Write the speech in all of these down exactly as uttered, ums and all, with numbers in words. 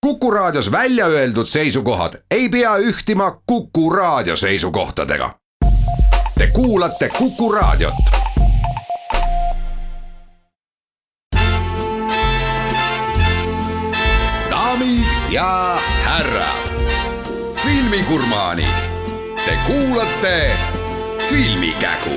Kuku Raadios välja öeldud seisukohad ei pea ühtima Kuku Raadio seisukohtadega. Te kuulate Kuku Raadiot. Daamid ja härrad, filmigurmaanid, te kuulate Filmikägu.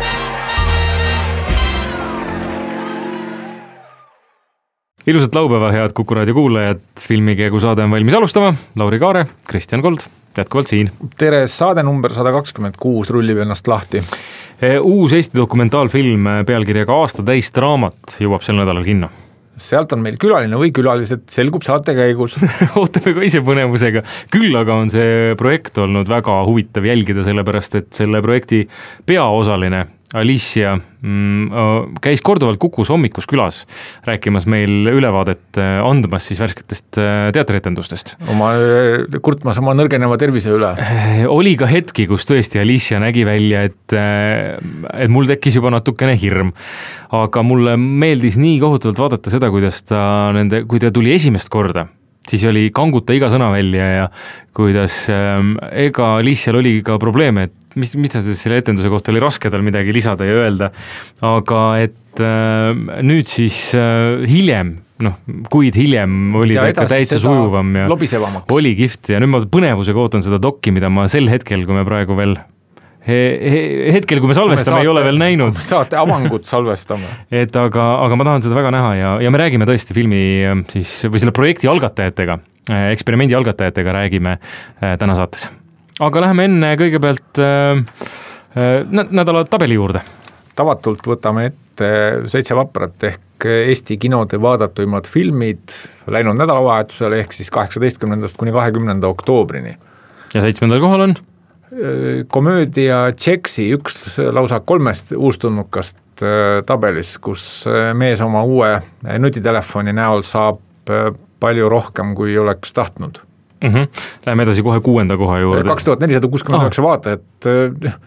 Ilusat laupäeva, head Kuku Raadio kuulajad, Filmikägu saade on valmis alustama. Lauri Kaare, Kristjan Kold, jätkuvalt siin. Tere, saade number sada kakskümmend kuus rullib ennast lahti. Uus Eesti dokumentaalfilm pealkirjaga Aasta täis draamat jõuab sel nädalal kinno. Sealt on meil külaline või külalised, selgub saate käigus. Ootame ka ise põnevusega. Küll aga on see projekt olnud väga huvitav jälgida, sellepärast et selle projekti peaosaline Alicia mm, käis korduvalt Kukus hommikus külas rääkimas meil ülevaadet andmas siis värsketest teatrietendustest. Oma kurtmas oma nõrgeneva tervise üle. Oli ka hetki, kus tõesti Alicia nägi välja, et, et mul tekkis juba natukene hirm. Aga mulle meeldis nii kohutavalt vaadata seda, kuidas ta nende, kui ta tuli esimest korda, siis oli kanguta iga sõna välja ja kuidas ähm, ega Alicial oli ka probleeme, et mis, mis selle etenduse kohta oli raske tal midagi lisada ja öelda, aga et äh, nüüd siis äh, hiljem, noh, kuid hiljem oli ta ikka täitsa sujuvam ja oli kihvt ja nüüd ma põnevusega ootan seda dokki, mida ma sel hetkel, kui me praegu veel He, he, hetkel, kui me salvestame, saate, ei ole veel näinud. Saate avangut salvestame. et aga, aga ma tahan seda väga näha ja, ja me räägime tõesti filmi siis, või selle projekti algatajatega, eksperimendi algatajatega räägime täna saates. Aga läheme enne kõigepealt äh, nädala tabeli juurde. Tavatult võtame ette seitse vaprat ehk Eesti kinode vaadatuimad filmid läinud nädalavahetusel ehk siis kaheksateistkümnendast kuni kahekümnenda oktoobrini. Ja seitsmendal kohal on? Komöödia Tšeksi, üks lausa kolmest uustulnukast tabelis, kus mees oma uue nutitelefoni näol saab palju rohkem, kui oleks tahtnud. Mm-hmm. Läheme edasi kohe kuuenda koha juurde. kaks tuhat nelisada kuuskümmend üheksa vaatajat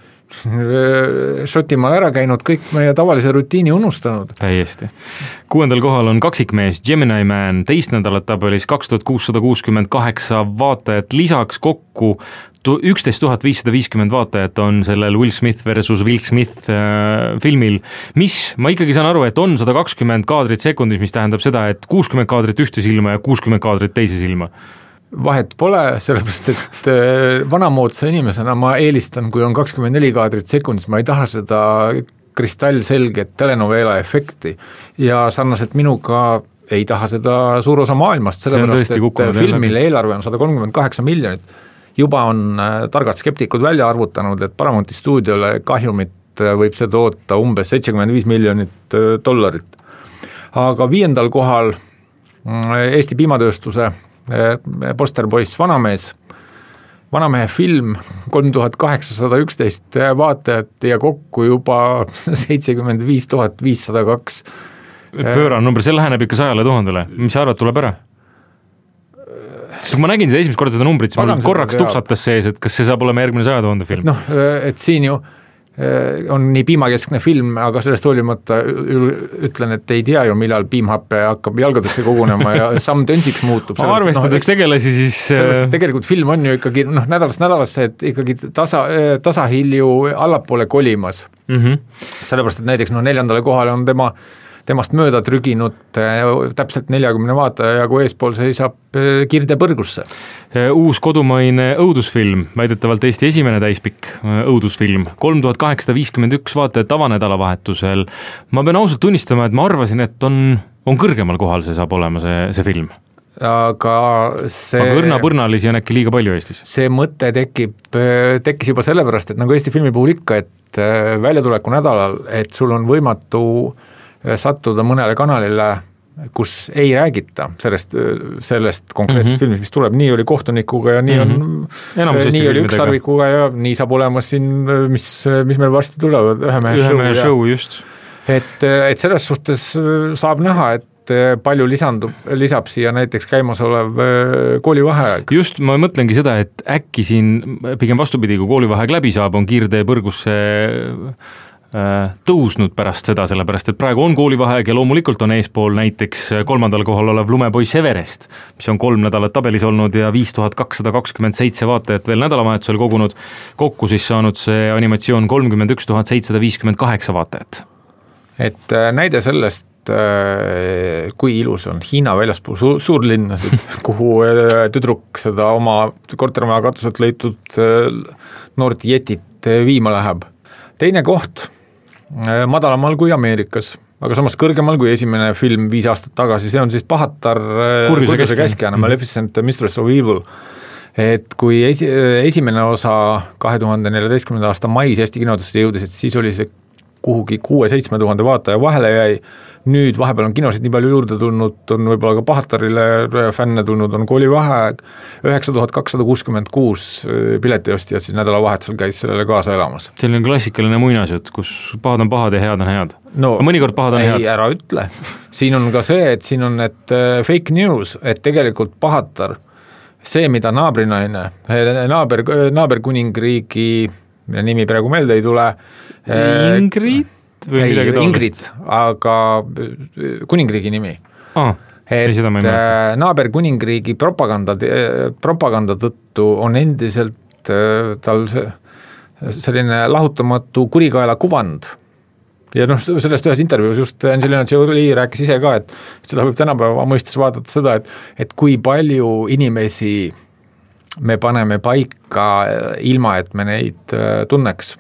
Šotimaal ära käinud, kõik meie tavalise rutiini unustanud. Täiesti. Kuuendal kohal on kaksikmees Gemini Man, teist nädalat tabelis kaks tuhat kuussada kuuskümmend kaheksa vaatajat, lisaks kokku üksteist tuhat viissada viiskümmend vaatajat on sellel Will Smith versus Will Smith äh, filmil, mis ma ikkagi saan aru, et on sada kakskümmend kaadrit sekundis, mis tähendab seda, et kuuskümmend kaadrit ühte silma ja kuuskümmend kaadrit teise silma. Vahet pole, sellepärast, et vanamoodsa inimesena ma eelistan, kui on kakskümmend neli kaadrit sekundis, ma ei taha seda kristallselget telenovela efekti ja sarnaselt minuga ei taha seda suur osa maailmast, sellepärast, et filmile eelarve on sada kolmkümmend kaheksa miljonit. Juba on targad skeptikud välja arvutanud, et Paramounti stuudiole kahjumit võib see toota umbes seitsekümmend viis miljonit dollarit. Aga viiendal kohal Eesti piimatööstuse Posterboys Vanamees, Vanamehe film, kolm tuhat kaheksasada üksteist vaatajat ja kokku juba seitsekümmend viis tuhat viissada kaks. Pööran number, see läheneb ikka sajale tuhandele. Mis sa arvad, tuleb ära? Sest ma nägin seda esimest korda seda numbrit, siis mul korraks tuksatas sees, et kas see saab olema järgmine saja tuhande film. Noh, et siin ju on nii piimakeskne film, aga sellest hoolimata ütlen, et ei tea ju, millal piimhappe hakkab jalgadesse kogunema ja samm tönsiks muutub. Arvestades no, tegelasi siis... Sellest, tegelikult film on ju ikkagi noh, nädalast nädalasse, et ikkagi tasa, tasahilju allapoole kolimas. Mm-hmm. Sellepärast, et näiteks no, neljandale kohale on tema temast mööda trüginud täpselt neljakümne vaataja ja kui eespool seisab Kirde põrgusse. Uus kodumaine õudusfilm, väidetavalt Eesti esimene täispikk õudusfilm, kolm tuhat kaheksasada viiskümmend üks vaatajat tavanädalavahetusel. Ma pean ausalt tunnistama, et ma arvasin, et on, on kõrgemal kohal see saab olema see, see film. Aga see... Aga õrna-põrnalisi on äkki liiga palju Eestis. See mõte tekib, tekkis juba sellepärast, et nagu Eesti filmi puhul ikka, et väljatuleku nädalal, et sul on võimatu sattuda mõnele kanalile, kus ei räägita sellest, sellest konkreetsest mm-hmm. filmist, mis tuleb. Nii oli Kohtunikuga ja nii mm-hmm. on, nii oli Ükssarvikuga ja nii saab olema siin, mis, mis meil varsti tulevad, ühe mehe show. Ühe show just. Et, et selles suhtes saab näha, et palju lisandub, lisab siia näiteks käimasolev koolivaheaeg. Just, ma mõtlengi seda, et äkki siin pigem vastupidi, kui koolivaheaeg läbi saab, on Kiirtee põrgusse tõusnud pärast seda, sellepärast et praegu on koolivaheaeg ja loomulikult on eespool näiteks kolmandal kohal olev lumepoiss Everest, mis on kolm nädalat tabelis olnud ja viis tuhat kakssada kakskümmend seitse vaatajat veel nädalavahetusel kogunud, kokku siis saanud see animatsioon kolmkümmend üks tuhat seitsesada viiskümmend kaheksa vaatajat. Et näide sellest, kui ilus on Hiina väljaspool su suurlinnasid, kuhu tüdruk seda oma kortermaja katuselt leitud noort jetit viima läheb. Teine koht madalamal kui Ameerikas, aga samas kõrgemal kui esimene film viis aastat tagasi, see on siis Pahatar kurjuse käskjana, Maleficent Mistress of Evil. Et kui esi, esimene osa kahe tuhande neljateistkümnenda aasta mais Eesti kinodesse jõudis, et siis oli see kuhugi kuue-seitsme tuhande vaataja vahele jäi, nüüd vahepeal on kinosid nii palju juurde tulnud, on võib-olla ka Pahatarile fänne tulnud, on koolivaheaeg, üheksa tuhat kakssada kuuskümmend kuus piletiostjad siis nädalavahetusel käis sellele kaasa elamas. Selline klassikaline muinasjutt, kus pahad on pahad ja head on head. No, mõnikord pahad on ei, head. Ei, ära ütle. Siin on ka see, et siin on et fake news, et tegelikult Pahatar, see, mida naabrinaine, naaber, naaberkuningriigi, mille nimi praegu meelde ei tule, Ingrid? Või ei, Ingrid, aga kuningriigi nimi. Ah, et naaberkuningriigi propaganda, propaganda tõttu on endiselt tal selline lahutamatu kurikaela kuvand. Ja noh, sellest ühes intervjuus just Angelina Jolie rääkis ise ka, et seda võib tänapäeva mõistes vaadata seda, et, et kui palju inimesi me paneme paika ilma, et me neid tunneks.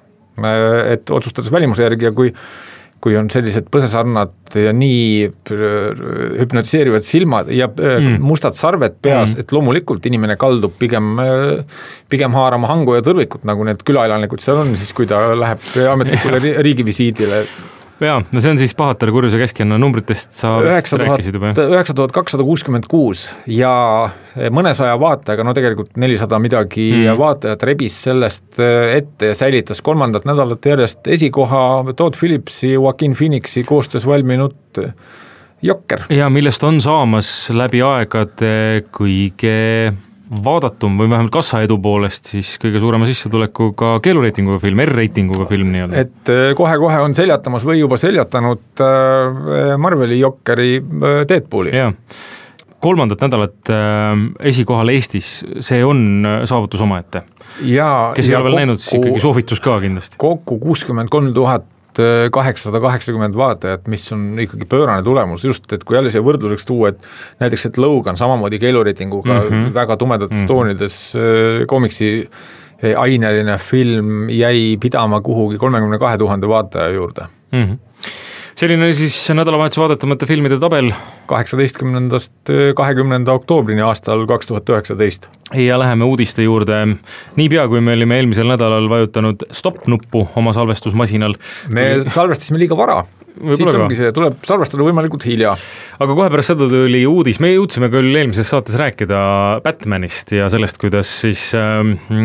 Et otsustades välimuse järgi ja kui, kui on sellised põsesarnad ja nii hüpnotiseerivad silmad ja mm. mustad sarved peas, mm. et loomulikult inimene kaldub pigem, pigem haarama hangu ja tõrvikut, nagu need külaelanikud seal on, siis kui ta läheb ametlikule riigivisiidile. Jaa, no see on siis Pahatar kurjuse käskjana numbritest sa rääkisid juba. üheksa tuhat kakssada kuuskümmend kuus ja mõnesaja vaatajaga, no tegelikult nelisada midagi mm. vaatajat rebis sellest ette ja säilitas kolmandat nädalat järjest esikoha Todd Phillipsi, Joaquin Phoenixi koostöös valminud Jokker. Ja millest on saamas läbi aegade kõige vaadatum või vähemalt kassaedu poolest siis kõige suurema sissetulekuga keelureitinguga film, R-reitinguga film nii-öelda. Et kohe-kohe on seljatamas või juba seljatanud Marveli Jokkeri Deadpooli. Jaa. Kolmandat nädalat esikohal Eestis, see on saavutus omaette. Ja, kes ei ole veel näinud, siis ikkagi soovitus ka kindlasti. Kokku kuuskümmend kolm tuhat kaheksasada kaheksakümmend vaatajat, mis on ikkagi pöörane tulemus, just, et kui jälle see võrdluseks tuua, et näiteks, et Logan samamoodi keelureitinguga mm -hmm. väga tumedates mm -hmm. toonides komiksi aineline film jäi pidama kuhugi kolmekümne kahe tuhande vaataja juurde. Mm -hmm. Selline oli siis nädalavahetuse vaadatamata filmide tabel. kaheksateistkümnendast kahekümnenda oktoobrini aastal kaks tuhat üheksateist. Ja läheme uudiste juurde. Niipea, kui me olime eelmisel nädalal vajutanud stop-nuppu oma salvestusmasinal. Me salvestasime liiga vara. Siit ongi see, tuleb salvestada võimalikult hilja. Aga kohe pärast seda tuli uudis, me jõudsime küll eelmises saates rääkida Batmanist ja sellest, kuidas siis äh,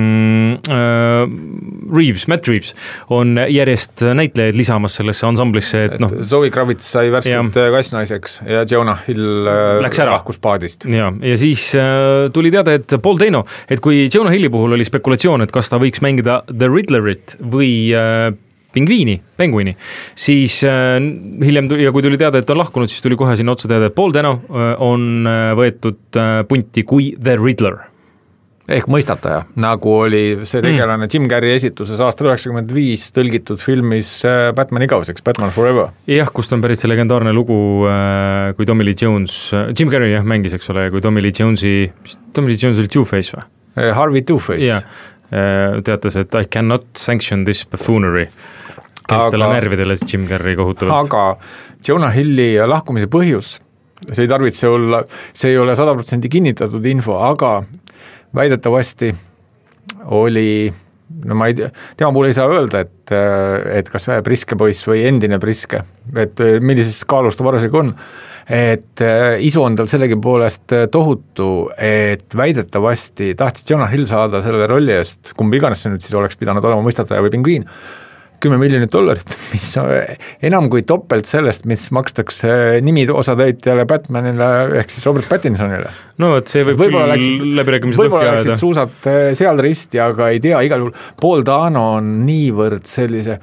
äh, Reeves, Matt Reeves on järjest näitlejaid lisamas sellesse ansamblisse, et, et noh. Zoe Kravitz sai värskelt ja kassnaiseks ja Jonah Hill läks ära lahkus paadist. Ja, ja siis äh, tuli teada, et Paul Dano, et kui Jonah Hilli puhul oli spekulatsioon, et kas ta võiks mängida The Riddlerit või äh, pingviini, penguini, siis äh, hiljem tuli, ja kui tuli teada, et on lahkunud, siis tuli kohe sinna otsa teada, et Paul Dano äh, on äh, võetud äh, punti kui The Riddler. Ehk mõistataja, nagu oli see tegelane mm. Jim Carrey esituses aastal üheksakümmend viis tõlgitud filmis äh, Batman igaveseks, Batman Forever. Jah, kust on pärit see legendaarne lugu, äh, kui Tommy Lee Jones, äh, Jim Carrey jah, mängis, eks ole, kui Tommy Lee Jonesi, Tommy Lee Jones oli Two-Face või? Äh, Harvey Two-Face. Jah, äh, teatas, et I cannot sanction this buffoonery. Kelstele aga, närvidele Jim Carrey kohutavalt. Aga Jonah Hilli lahkumise põhjus, see ei tarvitse olla, see ei ole sada protsenti kinnitatud info, aga väidetavasti oli, no ma ei tea, tema puhul ei saa öelda, et, et kas Priske poiss või endine Priske, et millises kaalus ta parasjagu on, et isu on tal sellegi poolest tohutu, et väidetavasti tahtis Jonah Hill saada selle rolli eest, kumb iganes see nüüd siis oleks pidanud olema mõistataja või pingviin, kümme miljonit dollarit, mis enam kui topelt sellest, mis makstakse nimi osatäitjale Batmanile ehk siis Robert Pattinsonile. No, et see võib võib-olla küll läbirääkimised võib-olla läksid suusad seal risti, aga ei tea, igal juhul Paul Dano on niivõrd sellise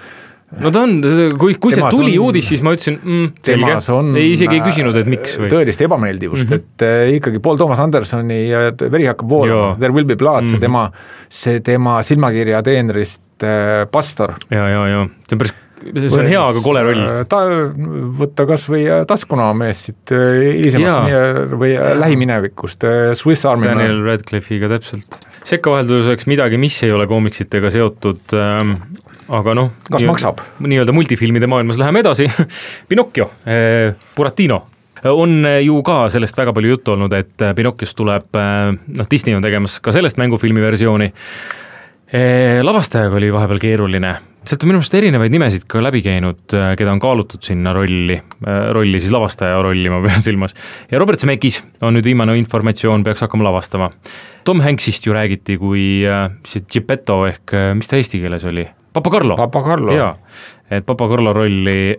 no ta on, kui, kui see tuli on, uudis, siis ma ütlesin mm, selge, ei isegi ei küsinud, et miks või? Tõelist ebameeldivust, mm -hmm. et äh, ikkagi Paul Thomas Andersoni veri hakkab voolama, There Will Be Blood, mm -hmm. see tema, see tema silmakirja teenrist äh, pastor. ja, ja, ja, see on päris see on hea, aga kole roll. Ta, võtta kas või taskuna mees siit hilisemast või lähiminevikust, Swiss Army Man. Daniel Radcliffe'iga täpselt. Sekkavahelduseks midagi, mis ei ole koomiksitega seotud, ähm, aga noh, kas nii, maksab? Nii-öelda multifilmide maailmas läheme edasi. Pinocchio, äh, Buratino. On ju ka sellest väga palju juttu olnud, et Pinocchiost tuleb, noh Disney on tegemas ka sellest mängufilmi versiooni. Lavastajaga oli vahepeal keeruline. Sealt on minu meelest erinevaid nimesid ka läbi käinud, keda on kaalutud sinna rolli, rolli siis lavastaja rolli ma pean silmas. Ja Robert Zemeckis on nüüd viimane informatsioon, peaks hakkama lavastama. Tom Hanksist ju räägiti kui see Geppetto ehk, mis ta eesti keeles oli? Papa Carlo. Papa Carlo. Jaa, et Papa Carlo rolli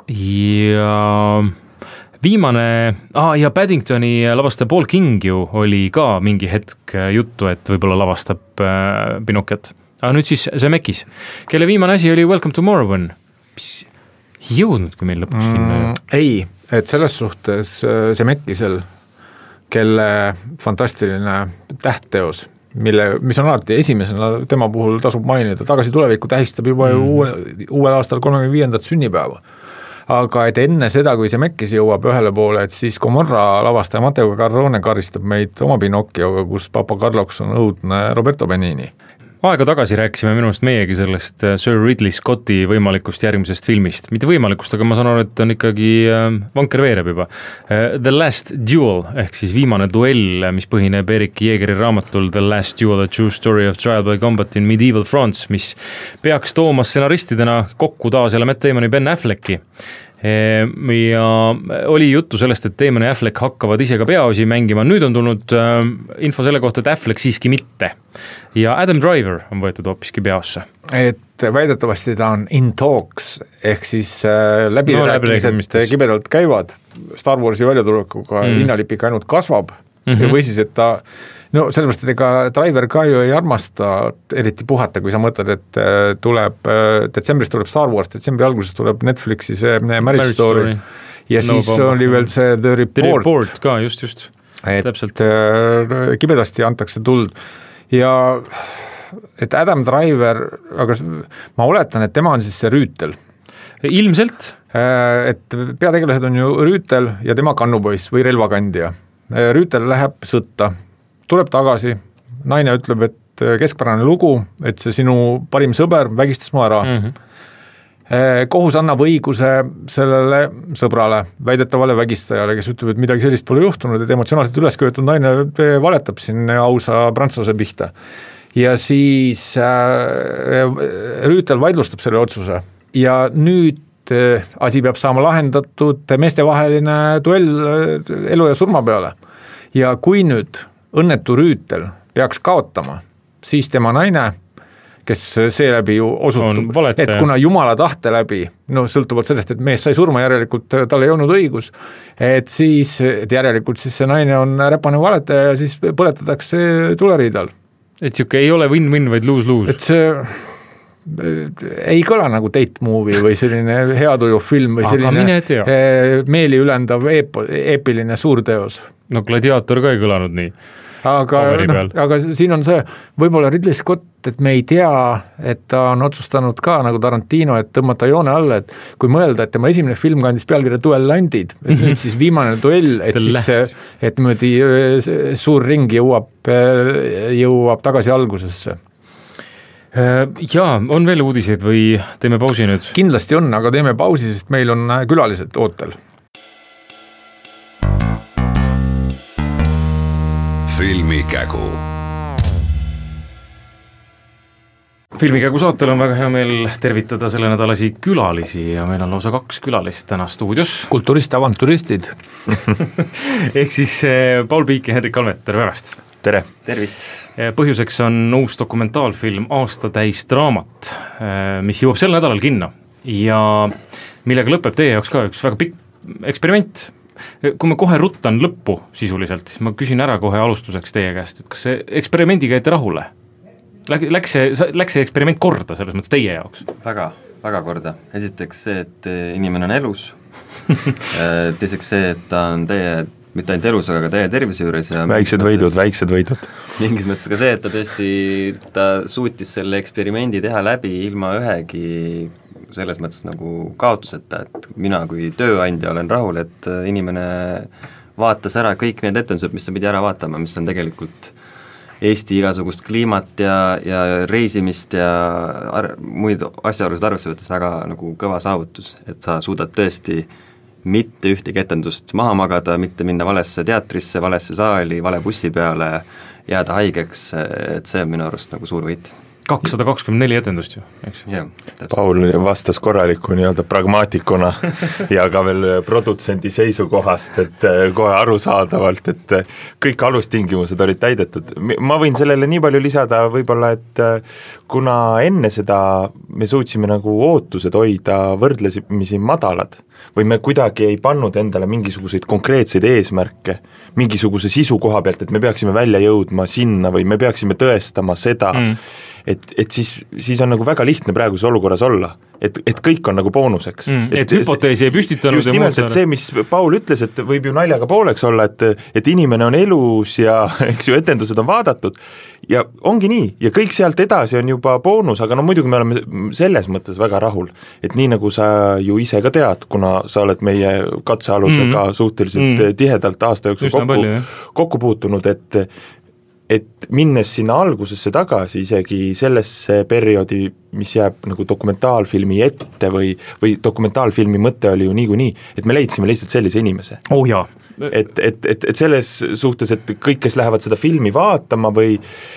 ja viimane, ah, ja Paddingtoni lavastaja Paul King ju oli ka mingi hetk juttu, et võib-olla lavastab äh, Pinocchiot. Aga nüüd siis Zemeckis, kelle viimane asi oli Welcome to Morrowind, mis ei jõudnudki meil lõpuks kinni mm,. Ei, et selles suhtes Zemeckisel, kelle fantastiline tähtteos, mille, mis on alati esimesena tema puhul tasub mainida, tagasi tulevikku tähistab juba mm. uue, uuel aastal kolmekümne viiendat sünnipäeva. Aga et enne seda, kui Zemeckis jõuab ühele poole, et siis Gomorra lavastaja Matteo Garrone karistab meid oma Pinocchioga, kus Papa Carloks on õudne Roberto Benigni. Aega tagasi rääkisime minu arust meiegi sellest Sir Ridley Scotti võimalikust järgmisest filmist. Mitte võimalikust, aga ma saan aru, et on ikkagi vanker veereb juba. The Last Duel, ehk siis viimane duell, mis põhineb Erik Jägeri raamatul The Last Duel, A True Story of Trial by Combat in Medieval France, mis peaks tooma stsenaristidena kokku taas jälle Matt Damoni Ben Afflecki. Ja oli juttu sellest, et Damon ja Affleck hakkavad ise ka peaosi mängima, nüüd on tulnud info selle kohta, et Affleck siiski mitte ja Adam Driver on võetud hoopiski peaosse. Et väidetavasti ta on in talks ehk siis läbirääkimised no, kibedalt käivad Star Warsi väljatulekuga mm. hinnalip ikka ainult kasvab mm-hmm. või siis, et ta no sellepärast, et ega Driver ka ju ei armasta eriti puhata, kui sa mõtled, et tuleb, detsembris tuleb Star Wars, detsembri alguses tuleb Netflixi see Marriage, Marriage Story. Story ja no, siis bomba. Oli veel see The Report. The Report ka, just, just. Et Täpselt. Kibedasti antakse tuld ja et Adam Driver, aga ma oletan, et tema on siis see Rüütel. Ilmselt. Et peategelased on ju Rüütel ja tema kannupoiss või relvakandja. Rüütel läheb sõtta, tuleb tagasi, naine ütleb, et keskpärane lugu, et see sinu parim sõber vägistas mu ära. Mm-hmm. Kohus annab õiguse sellele sõbrale, väidetavale vägistajale, kes ütleb, et midagi sellist pole juhtunud, et emotsionaalselt üles köetud naine valetab siin ausa prantslase pihta. Ja siis Rüütel vaidlustab selle otsuse ja nüüd asi peab saama lahendatud meestevaheline duell elu ja surma peale. Ja kui nüüd õnnetu Rüütel peaks kaotama, siis tema naine, kes seeläbi ju osutub, et kuna jumala tahte läbi, no sõltuvalt sellest, et mees sai surma, järelikult tal ei olnud õigus, et siis, et järelikult siis see naine on räpane valetaja ja siis põletatakse tuleriidal. Et siuke ei ole win-win, vaid lose-lose. Et see ei kõla nagu date movie või selline heatuju film või selline meeli ülendav eep- eepiline suurteos. No Gladiator ka ei kõlanud nii. Aga, no, aga siin on see, võib-olla Ridley Scott, et me ei tea, et ta on otsustanud ka nagu Tarantino, et tõmmata joone alla, et kui mõelda, et tema esimene film kandis pealkirja Duellandid, et nüüd siis viimane duell, et siis see, et möödi suur ring jõuab, jõuab tagasi algusesse. Jaa, on veel uudiseid või teeme pausi nüüd? Kindlasti on, aga teeme pausi, sest meil on külalised ootel. Filmikägu. Filmikägu saatel on väga hea meel tervitada selle nädalasi külalisi ja meil on lausa kaks külalist täna stuudios. Kulturist, avanturistid. Ehk siis Paul Piik ja Henrik Kalmet, tere päevast. Tere, tervist. Põhjuseks on uus dokumentaalfilm Aastatäis draamat, mis jõuab sel nädalal kinno ja millega lõpeb teie jaoks ka üks väga pikk eksperiment. Kui ma kohe ruttan lõppu sisuliselt, siis ma küsin ära kohe alustuseks teie käest, et kas see eksperimendiga jäite rahule? Läks see, läks see eksperiment korda selles mõttes teie jaoks? Väga, väga korda, esiteks see, et inimene on elus teiseks see, et ta on teie, mitte ainult elus, aga ka teie tervise juures ja väiksed võidud, väiksed võidud. Mingis mõttes ka see, et ta tõesti, ta suutis selle eksperimendi teha läbi ilma ühegi selles mõttes nagu kaotuseta, et mina kui tööandja olen rahul, et inimene vaatas ära kõik need etendused, mis ta pidi ära vaatama, mis on tegelikult Eesti igasugust kliimat ja, ja reisimist ja ar- muid asjaolusid arvesse võttes väga nagu kõva saavutus, et sa suudad tõesti mitte ühtegi etendust maha magada, mitte minna valesse teatrisse, valesse saali, vale bussi peale, jääda haigeks, et see on minu arust nagu suur võit. kakssada kakskümmend neli etendust ju, eks? Paul vastas korraliku nii-öelda pragmaatikuna ja ka veel produtsendi seisukohast, et kohe arusaadavalt, et kõik alustingimused olid täidetud. Ma võin sellele nii palju lisada võib-olla, et kuna enne seda me suutsime nagu ootused hoida võrdlemisi madalad või me kuidagi ei pannud endale mingisuguseid konkreetseid eesmärke mingisuguse sisu koha pealt, et me peaksime välja jõudma sinna või me peaksime tõestama seda mm. et, et siis, siis on nagu väga lihtne praeguses olukorras olla, et, et kõik on nagu boonuseks mm,. Et, et hüpoteesi ei püstitanud. Just nimelt, et see, mis Paul ütles, et võib ju naljaga pooleks olla, et, et inimene on elus ja eks ju etendused on vaadatud ja ongi nii, ja kõik sealt edasi on juba boonus, aga no muidugi me oleme selles mõttes väga rahul, et nii nagu sa ju ise ka tead, kuna sa oled meie katsealusega mm-hmm. suhteliselt mm-hmm. tihedalt aasta jooksul kokku, palju, kokku puutunud, et et minnes sinna algusesse tagasi isegi sellesse perioodi, mis jääb nagu dokumentaalfilmi ette või, või dokumentaalfilmi mõte oli ju niikuinii, et me leidsime lihtsalt sellise inimese. Oh jaa. Et, et, et, et selles suhtes, et kõik, kes lähevad seda filmi vaatama või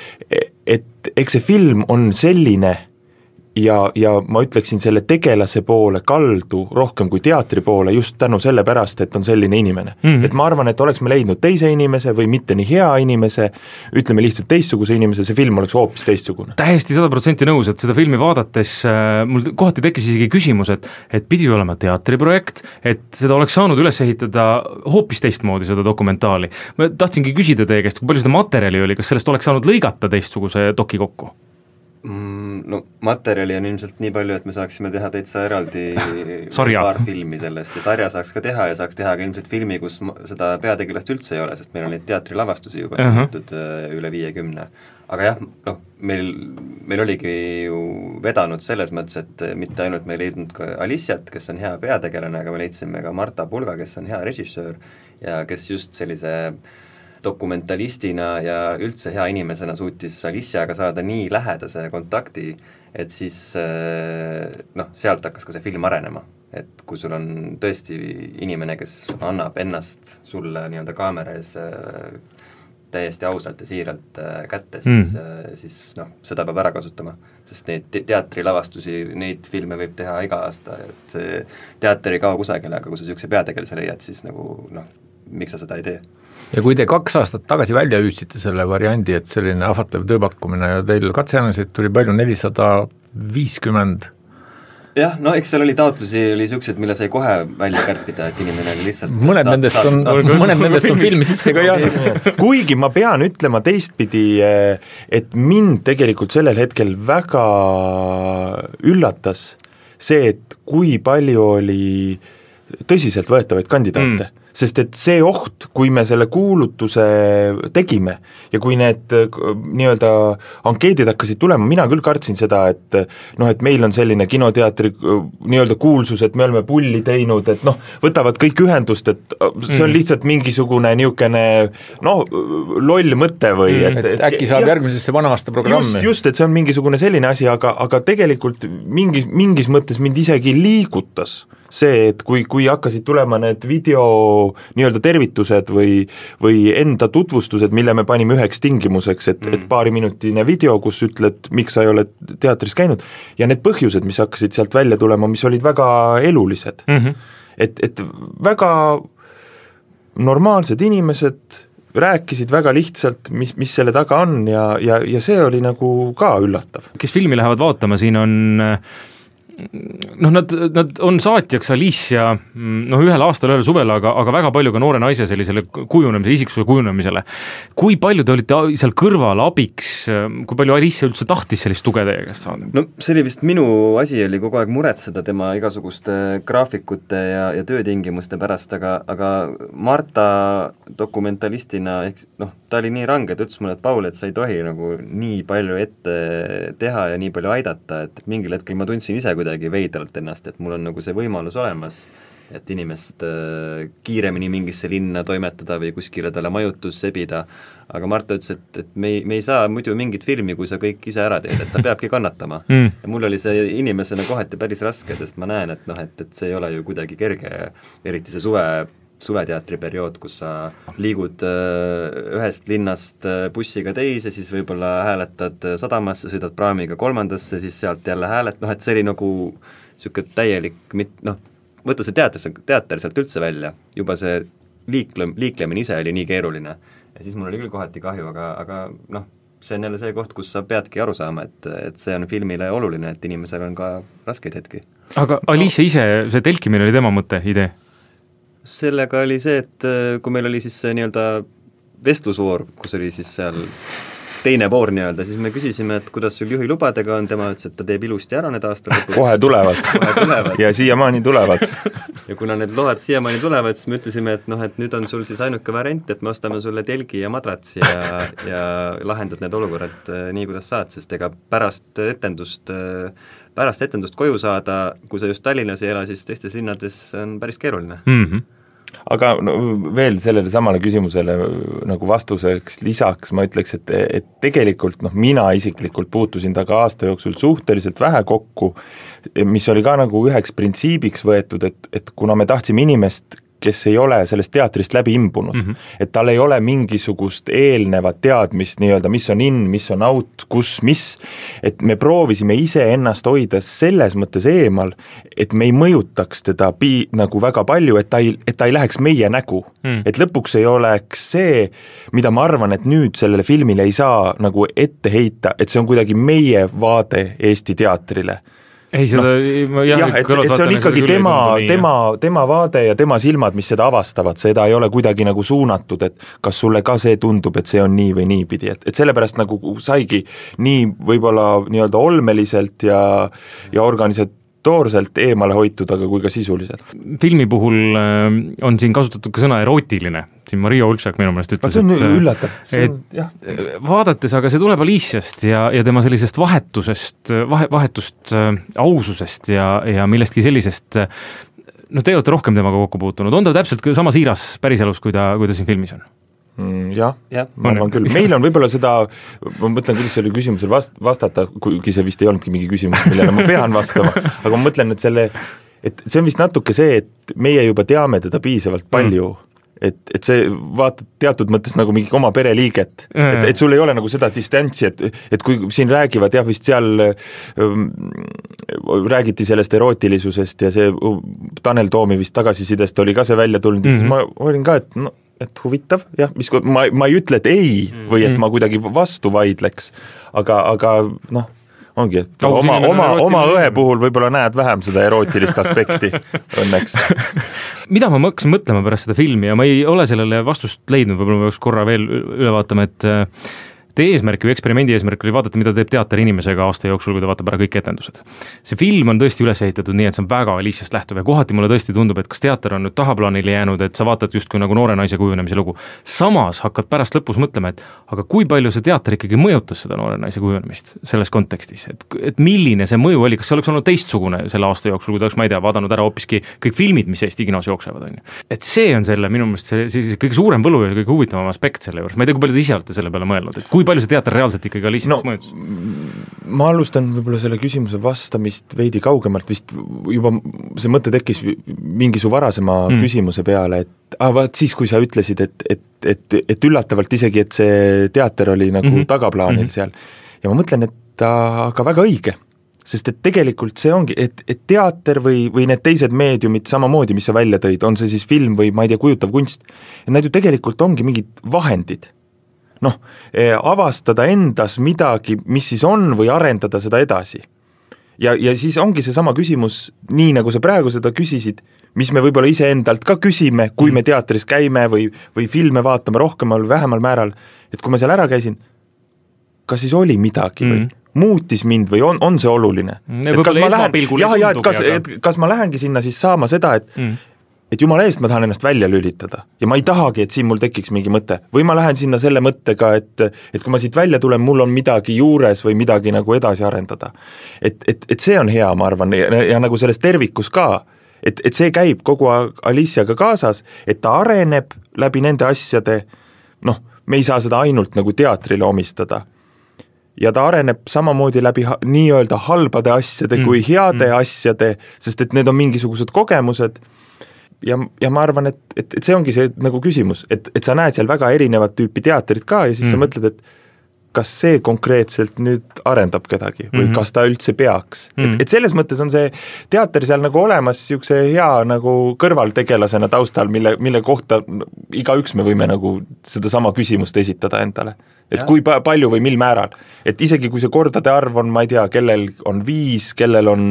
et eks see film on selline ja, ja ma ütleksin selle tegelase poole kaldu rohkem kui teatri poole just tänu selle pärast, et on selline inimene. Mm-hmm. Et ma arvan, et oleks me leidnud teise inimese või mitte nii hea inimese, ütleme lihtsalt teistsuguse inimese, see film oleks hoopis teistsugune. Täiesti sada protsenti nõus, et seda filmi vaadates äh, mul kohati tekkis isegi küsimus, et, et pidi olema teatriprojekt, et seda oleks saanud üles ehitada hoopis teistmoodi, seda dokumentaali. Ma tahtsingi küsida teie käest, kui palju seda materjali oli, kas sellest oleks saanud lõigata teistsuguse doki kokku? No materjali on ilmselt nii palju, et me saaksime teha täitsa eraldi paar filmi sellest ja sarja saaks ka teha ja saaks teha ka ilmselt filmi, kus seda peategelast üldse ei ole, sest meil on neid teatrilavastusi juba uh-huh. tehtud üle viiekümne. Aga jah, noh, meil, meil oligi ju vedanud selles mõttes, et mitte ainult me ei leidnud ka Aliciat, kes on hea peategelane, aga me leidsime ka Marta Pulga, kes on hea režissöör ja kes just sellise dokumentalistina ja üldse hea inimesena suutis Aliciaga saada nii lähedase kontakti, et siis noh, sealt hakkas ka see film arenema. Et kui sul on tõesti inimene, kes annab ennast sulle nii-öelda kaamera ees täiesti ausalt ja siiralt kätte, siis, mm. siis noh, seda peab ära kasutama. Sest neid teatrilavastusi, neid filme võib teha iga aasta, et see teater ei kao kusagile, aga kui sa niisuguse peategelise leiad, siis nagu noh, miks sa seda ei tee? Ja kui te kaks aastat tagasi välja hüüdsite selle variandi, et selline ahvatlev tööpakkumine ja teil katseanalisid tuli palju nelisada viiskümmend? Jah, no eks seal oli taotlusi, oli niisugused, mille sai kohe välja kärpida, et inimene oli lihtsalt mõned ta, nendest on, no, mõned nendest on filmi sisse ka jah. Kuigi ma pean ütlema teistpidi, et mind tegelikult sellel hetkel väga üllatas see, et kui palju oli tõsiselt võetavaid kandidaate mm. sest et see oht, kui me selle kuulutuse tegime ja kui need nii-öelda ankeedid hakkasid tulema, mina küll kartsin seda, et noh, et meil on selline kinoteatri nii-öelda kuulsus, et me oleme pulli teinud, et noh, võtavad kõik ühendust, et see on lihtsalt mingisugune niisugune noh, loll mõte või et, et, et äkki saab ja, järgmisesse vana-aasta programmi. Just, just, et see on mingisugune selline asi, aga, aga tegelikult mingis, mingis mõttes mind isegi liigutas see, et kui, kui hakkasid tulema need video nii-öelda tervitused või, või enda tutvustused, mille me panime üheks tingimuseks, et, mm. et paariminutine video, kus ütled, miks sa ei ole teatris käinud, ja need põhjused, mis hakkasid sealt välja tulema, mis olid väga elulised. Mm-hmm. Et, et väga normaalsed inimesed rääkisid väga lihtsalt, mis, mis selle taga on ja, ja, ja see oli nagu ka üllatav. Kes filmi lähevad vaatama, siin on noh, nad, nad on saatjaks Alicia noh, ühel aastal, ühel suvel, aga, aga väga palju ka noore naise sellisele kujunemise, isiksuse kujunemisele. Kui palju te olite seal kõrval abiks, kui palju Alicia üldse tahtis sellist tuge teie käest saada? No see oli vist minu asi, oli kogu aeg muretseda tema igasuguste graafikute ja, ja töötingimuste pärast, aga, aga Marta dokumentalistina, ehk noh, ta oli nii range, ta ütles mulle, et Paul, et sa ei tohi nagu nii palju ette teha ja nii palju aidata, et mingil hetkel ma tundsin ise kuidagi veidralt ennast, et mul on nagu see võimalus olemas, et inimest äh, kiiremini mingisse linna toimetada või kuskile talle majutus sebida, aga Marta ütles, et, et me ei, me ei saa muidu mingit filmi, kui sa kõik ise ära teed, et ta peabki kannatama mm. ja mul oli see inimesena kohati päris raske, sest ma näen, et noh, et, et see ei ole ju kuidagi kerge, eriti see suve suveteatri periood, kus sa liigud ühest linnast bussiga teise, siis võib-olla hääletad sadamasse, sõidad praamiga kolmandasse, siis sealt jälle häälet, noh et see oli nagu niisugune täielik, noh, võtta see teater, teater sealt üldse välja, juba see liikle, liiklemine ise oli nii keeruline ja siis mul oli küll kohati kahju, aga, aga noh, see on jälle see koht, kus sa peadki aru saama, et, et see on filmile oluline, et inimesel on ka raskeid hetki. Aga Alicia ise, see telkimine oli tema mõte, idee? Sellega oli see, et kui meil oli siis see nii-öelda vestlusvoor, kus oli siis seal teine voor nii-öelda, siis me küsisime, et kuidas sul juhi lubadega on, tema ütles, et ta teeb ilusti ära need aasta lõpuks. Kohe tulevad. Kohe tulevad. Ja siiamaani tulevad. Ja kuna need load siiamaani tulevad, siis me ütlesime, et noh, et nüüd on sul siis ainuke variant, et me ostame sulle telgi ja madrats ja, ja lahendad need olukorrad nii, kuidas saad, sest ega pärast etendust pärast etendust koju saada, kui sa just Tallinnas ei ela, siis teistes linnades on päris keeruline. Mm-hmm. Aga no, veel sellele samale küsimusele nagu vastuseks lisaks ma ütleks, et, et tegelikult noh, mina isiklikult puutusin taga aasta jooksul suhteliselt vähe kokku, mis oli ka nagu üheks printsiibiks võetud, et, et kuna me tahtsime inimest, kes ei ole sellest teatrist läbi imbunud, mm-hmm. et tal ei ole mingisugust eelnevat teadmist nii-öelda, mis on in, mis on out, kus, mis, et me proovisime ise ennast hoida selles mõttes eemal, et me ei mõjutaks teda pi- nagu väga palju, et ta ei, et ta ei läheks meie nägu. Mm. Et lõpuks ei oleks see, mida ma arvan, et nüüd sellele filmile ei saa nagu ette heita, et see on kuidagi meie vaade Eesti teatrile. Ei, seda, no, jah, jah, et, et see on ikkagi tema, tema, tema vaade ja tema silmad, mis seda avastavad, seda ei ole kuidagi nagu suunatud, et kas sulle ka see tundub, et see on nii või niipidi, et, et sellepärast nagu saigi nii võib-olla nii-öelda olmeliselt ja, ja organisatoorselt eemale hoitud, aga kui ka sisuliselt. Filmi puhul on siin kasutatud ka sõna erootiline, siin Maria Ulfsak minu meelest ütles, see on et, üllatav, see on, jah. Vaadates, aga see tuleb Aliciast ja, ja tema sellisest vahetusest, vahe, vahetust äh, aususest ja, ja millestki sellisest, no te olete rohkem temaga kokku puutunud, on ta täpselt sama siiras päriselus, kui ta, kui ta siin filmis on? Mm, jah, ja. ma arvan küll, meil on võib-olla seda, ma mõtlen, kuidas selle küsimusele vast, vastata, kuigi see vist ei olnudki mingi küsimus, millele ma pean vastama, aga ma mõtlen, et selle, et see on vist natuke see, et meie juba teame teda piisavalt palju mm. et, et see vaatad teatud mõttes nagu mingi oma pereliiget, mm. et, et sul ei ole nagu seda distantsi, et, et kui siin räägivad, jah, vist seal ähm, räägiti sellest erootilisusest ja see Tanel Toomi vist tagasisidest oli ka see välja tulnud mm-hmm. ja siis ma olin ka, et no, et huvitav, jah, mis, ma, ma ei ütle, et ei või et ma kuidagi vastu vaidleks, aga, aga noh, ongi, et Kaugus oma, oma, oma õe puhul võib-olla näed vähem seda erootilist aspekti õnneks. Mida ma hakkasin mõtlema pärast seda filmi ja ma ei ole sellele vastust leidnud, võib-olla ma peaks korra veel üle vaatama, et teie eesmärk või eksperimendi eesmärk oli vaadata, mida teeb teater inimesega aasta jooksul, kui ta vaatab ära kõik etendused. See film on tõesti üles ehitatud nii, et see on väga Aliciast lähtuv ja kohati mulle tõesti tundub, et kas teater on nüüd tahaplaanile jäänud, et sa vaatad justkui nagu noore naise kujunemise lugu. Samas hakkad pärast lõpus mõtlema, et aga kui palju see teater ikkagi mõjutas seda noore naise kujunemist selles kontekstis, et, et milline see mõju oli, kas see oleks olnud teistsugune selle aasta jooksul, kui ta oleks, ma ei tea, vaadanud ära hoopiski kõik filmid, mis Eesti kinos jooksevad, on ju. Et see on selle minu meelest see, see kõige suurem võlu ja kõige huvitavam aspekt selle juures. Ma ei tea, kui palju te ise olete selle peale mõelnud, et kui palju see teater reaalselt ikkagi Aliciast no, mõjutas? Ma alustan võib-olla selle küsimuse vastamist veidi kaugemalt, vist juba see mõte tekkis mingi su varasema mm. küsimuse peale, et ah, vaat siis, kui sa ütlesid, et, et, et, et üllatavalt isegi, et see teater oli nagu mm-hmm. tagaplaanil mm-hmm. seal ja ma mõtlen, et aga väga õige, sest et tegelikult see ongi, et, et teater või, või need teised meediumid samamoodi, mis sa välja tõid, on see siis film või ma ei tea, kujutav kunst, ja need ju tegelikult ongi mingid vahendid noh, avastada endas midagi, mis siis on või arendada seda edasi. ja, ja siis ongi see sama küsimus, nii nagu sa praegu seda küsisid, mis me võib-olla ise endalt ka küsime, kui me teatris käime või, või filme vaatame rohkemal või vähemal määral, et kui ma seal ära käisin, kas siis oli midagi või mm. muutis mind või on, on see oluline? Et kas, ma lähen, jah, jah, et kas, et kas ma lähengi sinna siis saama seda, et mm. et jumala eest ma tahan ennast välja lülitada ja ma ei tahagi, et siin mul tekiks mingi mõte või ma lähen sinna selle mõttega, et, et kui ma siit välja tulen, mul on midagi juures või midagi nagu edasi arendada. Et, et, et see on hea, ma arvan, ja, ja nagu selles tervikus ka, et, et see käib kogu Aliciaga kaasas, et ta areneb läbi nende asjade, noh, me ei saa seda ainult nagu teatrile omistada. Ja ta areneb samamoodi läbi ha- nii-öelda halbade asjade mm. kui heade mm. asjade, sest et need on mingisugused kogemused, ja, ja ma arvan, et, et, et see ongi see nagu küsimus, et, et sa näed seal väga erinevat tüüpi teatrit ka ja siis mm. sa mõtled, et kas see konkreetselt nüüd arendab kedagi või mm-hmm. kas ta üldse peaks. Mm-hmm. Et, et selles mõttes on see teater seal nagu olemas niisuguse hea nagu kõrvaltegelasena taustal, mille, mille kohta igaüks me võime nagu sedasama küsimust esitada endale. Et ja. Kui pa- palju või mil määral. Et isegi kui see kordade arv on, ma ei tea, kellel on viis, kellel on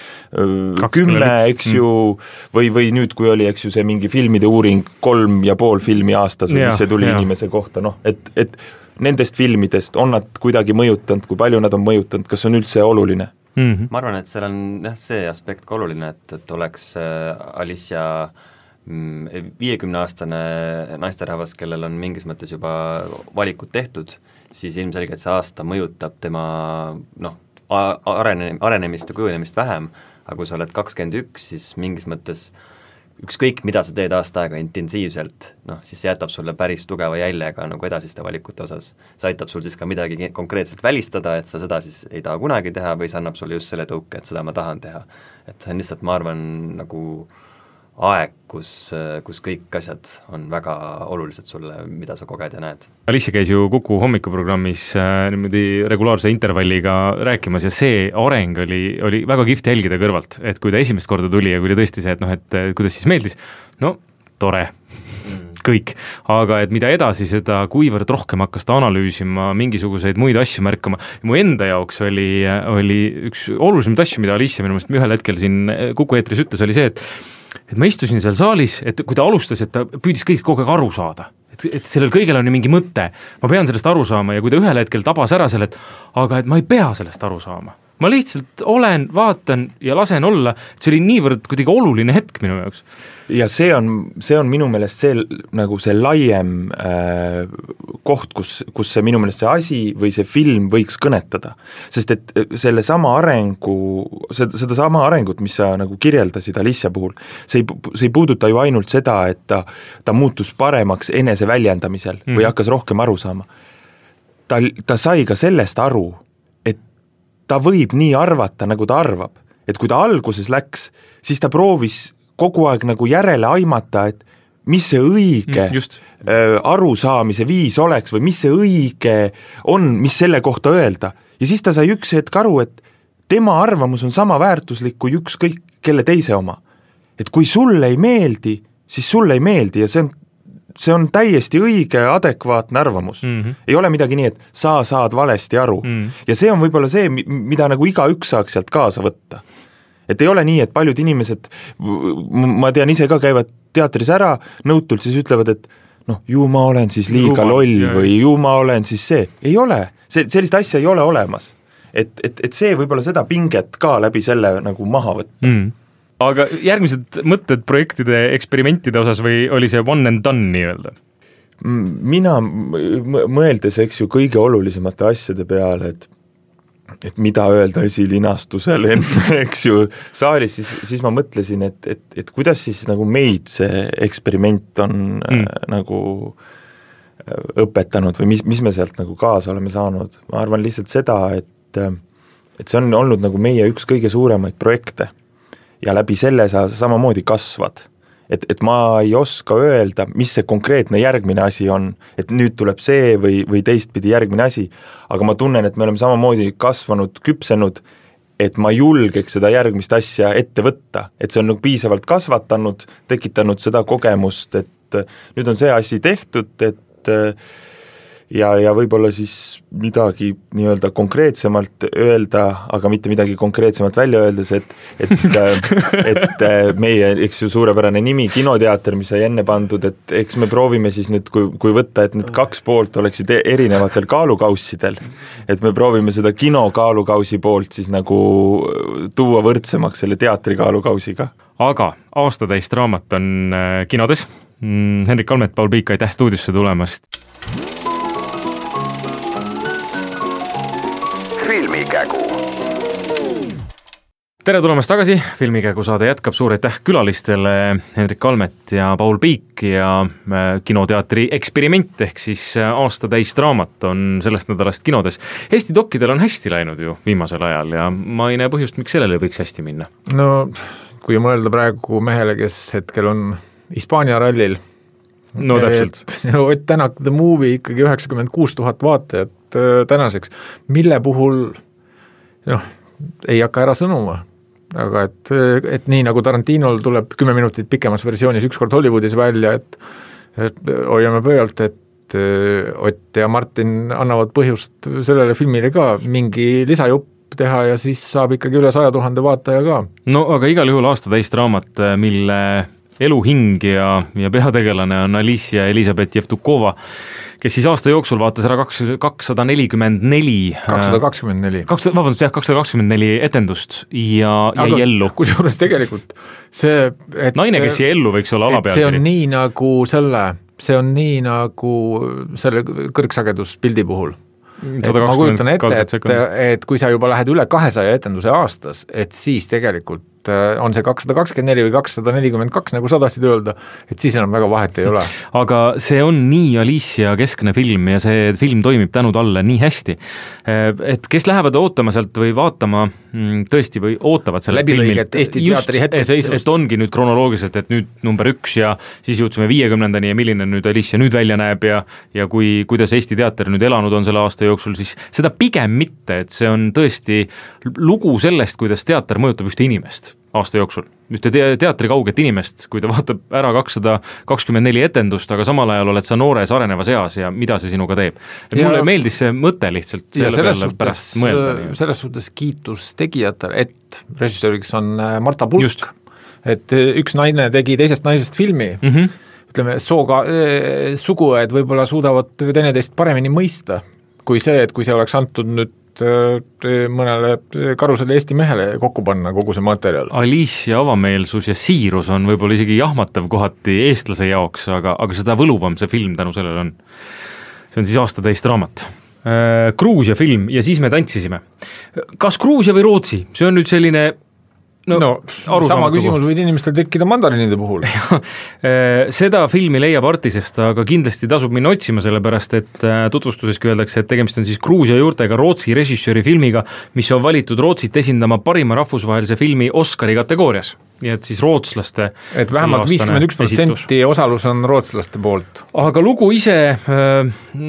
öö, kümme, eks ju, või, või nüüd, kui oli, eks ju, see mingi filmide uuring, kolm ja pool filmi aastas, või ja, mis see tuli ja. Inimese kohta, noh, et, et nendest filmidest on nad kuidagi mõjutanud, kui palju nad on mõjutanud, kas on üldse oluline? Mm-hmm. Ma arvan, et seal on jah, see aspekt ka oluline, et, et oleks äh, Alicia viiekümne-aastane naisterahvas, kellel on mingis mõttes juba valikud tehtud, siis ilmselgelt see aasta mõjutab tema noh, arene, arenemist ja kujunemist vähem, aga kui sa oled kakskümmend üks, siis mingis mõttes ükskõik, mida sa teed aasta aega intensiivselt, noh, siis see jätab sulle päris tugeva jäljega nagu edasiste valikute osas. See aitab sul siis ka midagi konkreetselt välistada, et sa seda siis ei taha kunagi teha või see annab sulle just selle tõuke, et seda ma tahan teha. Et see on lihtsalt, ma arvan, nagu aeg, kus, kus kõik asjad on väga olulised sulle, mida sa koged ja näed. Alicia käis ju Kuku hommikuprogrammis äh, niimoodi regulaarse intervalliga rääkimas ja see areng oli, oli väga kihvt jälgida kõrvalt, et kui ta esimest korda tuli ja kui ta tõesti see, et noh, et kuidas siis meeldis, no tore, kõik, aga et mida edasi, seda kuivõrd rohkem hakkas ta analüüsima, mingisuguseid muid asju märkama. Mu enda jaoks oli, oli üks olulisemaid asju, mida Alicia minu meelest ühel hetkel siin Kuku eetris ütles, oli see, et et ma istusin seal saalis, et kui ta alustas, et ta püüdis kõigist kogu aeg aru saada, et, et sellel kõigel on ju mingi mõte, ma pean sellest aru saama ja kui ta ühel hetkel tabas ära selle, et aga et ma ei pea sellest aru saama, ma lihtsalt olen, vaatan ja lasen olla, et see oli niivõrd kuidagi oluline hetk minu jaoks. Ja see on, see on minu meelest see nagu see laiem äh, koht, kus, kus see minu meelest see asi või see film võiks kõnetada, sest et selle sama arengu, seda, seda sama arengut, mis sa nagu kirjeldasid Alicia puhul, see ei, see ei puuduta ju ainult seda, et ta, ta muutus paremaks enese väljendamisel mm. või hakkas rohkem aru saama. Ta, ta sai ka sellest aru, et ta võib nii arvata, nagu ta arvab, et kui ta alguses läks, siis ta proovis kogu aeg nagu järele aimata, et mis see õige mm, äh, arusaamise viis oleks või mis see õige on, mis selle kohta öelda. Ja siis ta sai üks hetk aru, et tema arvamus on sama väärtuslik kui ükskõik kelle teise oma. Et kui sulle ei meeldi, siis sulle ei meeldi ja see on, see on täiesti õige, adekvaatne arvamus. Mm-hmm. Ei ole midagi nii, et sa saad valesti aru. Mm. Ja see on võib-olla see, mida nagu igaüks saaks sealt kaasa võtta. Et ei ole nii, et paljud inimesed, ma tean ise ka, käivad teatris ära, nõutult siis ütlevad, et noh, ju ma olen siis liiga Jumal, loll jah. Või ju ma olen siis see. Ei ole, see, sellist asja ei ole olemas. Et, et, et see võib-olla seda pinget ka läbi selle nagu maha võtta. Mm. Aga järgmised mõtted projektide, eksperimentide osas või oli see one and done nii-öelda? Mina mõeldes, eks ju, kõige olulisemate asjade peale, et et mida öelda esilinastusel enne, eks ju, saalis, siis, siis ma mõtlesin, et, et, et kuidas siis nagu meid see eksperiment on mm. äh, nagu õpetanud või mis, mis me sealt nagu kaasa oleme saanud. Ma arvan lihtsalt seda, et, et see on olnud nagu meie üks kõige suuremaid projekte ja läbi selle sa samamoodi kasvad. Et, et ma ei oska öelda, mis see konkreetne järgmine asi on, et nüüd tuleb see või, või teistpidi järgmine asi, aga ma tunnen, et me oleme samamoodi kasvanud, küpsenud, et ma julgeks seda järgmist asja ette võtta, et see on nagu piisavalt kasvatanud, tekitanud seda kogemust, et nüüd on see asi tehtud, et ja, ja võib-olla siis midagi nii-öelda konkreetsemalt öelda, aga mitte midagi konkreetsemalt välja öeldes, et et, et meie, eks ju, suurepärane nimi, kinoteater, mis sai enne pandud, et eks me proovime siis nüüd, kui, kui võtta, et need kaks poolt oleksid erinevatel kaalukaussidel, et me proovime seda kino kaalukausi poolt siis nagu tuua võrdsemaks selle teatri kaalukausiga. Aga aastatäist raamat on kinodes. Henrik Kalmet, Paul Piik, aitäh stuudiosse tulemast. Filmikägu. Tere tulemast tagasi, Filmikägu saade jätkab, suur aitäh külalistele Henrik Kalmet ja Paul Piik ja kinoteatri eksperiment ehk siis aastatäist raamat on sellest nädalast kinodes. Eesti dokkidel on hästi läinud ju viimasel ajal ja ma ei näe põhjust, miks sellele võiks hästi minna. No kui mõelda praegu mehele, kes hetkel on Hispaania rallil, no täpselt. No, Ott Tänak The Movie ikkagi üheksakümmend kuus tuhat vaatajat tänaseks, mille puhul noh, ei hakka ära sõnuma, aga et, et nii nagu Tarantinol tuleb kümme minutit pikemas versioonis ükskord Hollywoodis välja, et, et hoiame pöölt, et Ott ja Martin annavad põhjust sellele filmile ka mingi lisajupp teha ja siis saab ikkagi üle saja tuhande vaataja ka. No aga igal juhul aastatäist raamat, mille eluhing ja, ja peategelane on Alicia Elisabeth Jevtukova, kes siis aasta jooksul vaatas ära kaks, kakssada nelikümmend neli kakssada kakskümmend neli vabandust, jah, kakssada kakskümmend neli etendust ja jäi ellu. Kusjuures tegelikult see, et naine, kes jäi ellu, võiks olla alapealkiri. See on nii nagu selle, see on nii nagu selle kõrgsageduspildi puhul. Et ma kujutan ette, et, et kui sa juba lähed üle kahesaja etenduse aastas, et siis tegelikult on see kakssada kakskümmend neli või kakssada nelikümmend kaks, nagu sa tahtsid öelda, et siis enam väga vahet ei ole. Aga see on nii Alicia keskne film ja see film toimib tänu talle nii hästi, et kes lähevad ootama sealt või vaatama tõesti või ootavad selle filmilt, Eesti teatri hetkeseisust, et ongi nüüd kronoloogiliselt, et nüüd number üks ja siis jõudsime viiekümnendani ja milline nüüd Alicia nüüd välja näeb ja, ja kui, kuidas Eesti teater nüüd elanud on selle aasta jooksul, siis seda pigem mitte, et see on tõesti lugu sellest, kuidas teater mõjutab ühte inimest aasta jooksul, ühte teatri kauget inimest, kui ta vaatab ära kakssada kakskümmend neli etendust, aga samal ajal oled sa noores arenevas eas ja mida see sinuga teeb. Et mulle meeldis see mõte lihtsalt selle peale suhtes, pärast mõelda. Selles suhtes kiitus tegijatele, et režissööriks on Marta Pulk, just. Et üks naine tegi teisest naisest filmi, mm-hmm. ütleme, sooga, sugued võib-olla suudavad teineteist paremini mõista, kui see, et kui see oleks antud nüüd mõnele karusele Eesti mehele kokku panna kogu see materjal. Alicia avameelsus ja siirus on võib-olla isegi jahmatav kohati eestlase jaoks, aga, aga seda võluvam see film tänu sellele on. See on siis aastatäist raamat. Gruusia film ja siis me tantsisime. Kas Gruusia või Rootsi? See on nüüd selline no, no sama küsimus koht. Võid inimestel tekkida mandarinide puhul. Seda filmi leiab Artisest, aga kindlasti tasub minna otsima, sellepärast et tutvustuseski öeldakse, et tegemist on siis Gruusia juurtega Rootsi režissööri filmiga, mis on valitud Rootsit esindama parima rahvusvahelise filmi Oscari kategoorias. Nii et siis rootslaste et vähemalt viiskümmend üks protsenti osalus on rootslaste poolt. Aga lugu ise äh,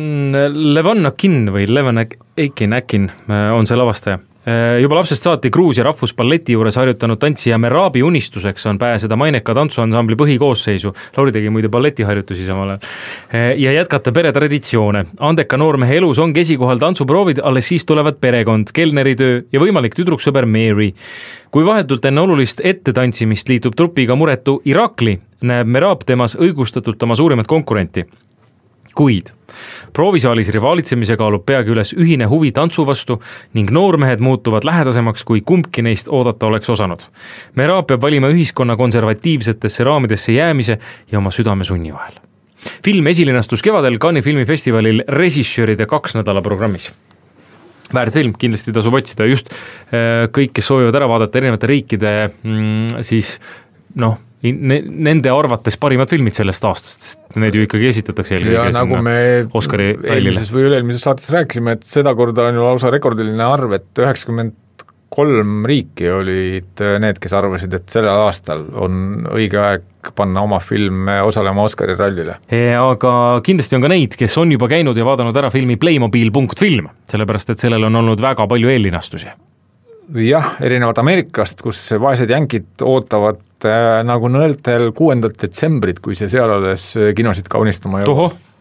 Levan Akin või Levan Akin, Akin on see lavastaja. Juba lapsest saati Gruusia rahvuspalleti juures harjutanud tantsija Merabi unistuseks on pääseda maineka tantsuansambli põhikoosseisu. Lauri tegi muide balletiharjutusi samal ajal. Ja jätkata peretraditsioone. Andeka noormehe elus ongi esikohal tantsuproovid, alles siis tulevad perekond, kelneritöö ja võimalik tüdruksõber Mary. Kui vahetult enne olulist ettetantsimist liitub trupiga muretu Irakli, näeb Merab temas õigustatult oma suurimat konkurenti. Kuid proovisaalis rivaalitsemise kaalub peagi üles ühine huvi tantsu vastu ning noormehed muutuvad lähedasemaks, kui kumbki neist oodata oleks osanud. Merab peab valima ühiskonna konservatiivsetesse raamidesse jäämise ja oma südame sunni vahel. Film esilinastus kevadel Cannes'i filmifestivalil režissööride kaks nädala programmis. Väärt film, kindlasti tasub otsida just kõik, kes soovivad ära vaadata erinevate riikide siis noh, nende arvates parimad filmid sellest aastast, sest need ju ikkagi esitatakse eelkõige ja nagu me Oscari eelmises või üle-eelmises saates rääkisime, et seda korda on ju lausa rekordiline arv, et üheksakümmend kolm riiki olid need, kes arvasid, et sellel aastal on õige aeg panna oma film osalema Oscari rallile. Aga kindlasti on ka neid, kes on juba käinud ja vaadanud ära filmi Playmobil punkt film, sellepärast et sellel on olnud väga palju eellinastusi. Jah, erinevad Ameerikast, kus vaesed jänkid ootavad äh, nagu nõeltel kuuendat detsembrit, kui see seal alles kinosid kaunistama jõuab.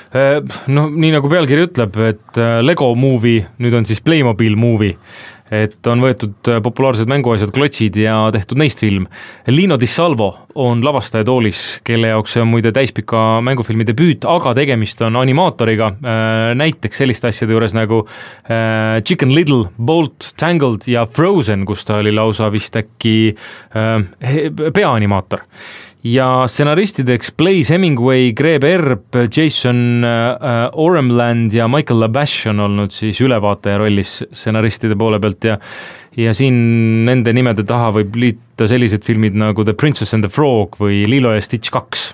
noh, nii nagu pealkiri ütleb, et Lego movie, nüüd on siis Playmobil movie, et on võetud populaarsed mänguasjad, klotsid ja tehtud neist film. Lino Di Salvo on lavastaja toolis, kelle jaoks see on muide täispika mängufilmi debüüt, aga tegemist on animaatoriga, näiteks selliste asjade juures nagu Chicken Little, Bolt, Tangled ja Frozen, kus ta oli lausa vist äkki peaanimaator. Ja stsenaristideks Blaise Hemingway, Greg Erb, Jason uh, Oremland ja Michael Labash on olnud siis ülevaataja rollis stsenaristide poole pealt ja ja siin nende nimede taha võib liita sellised filmid nagu The Princess and the Frog või Lilo ja Stitch kaks.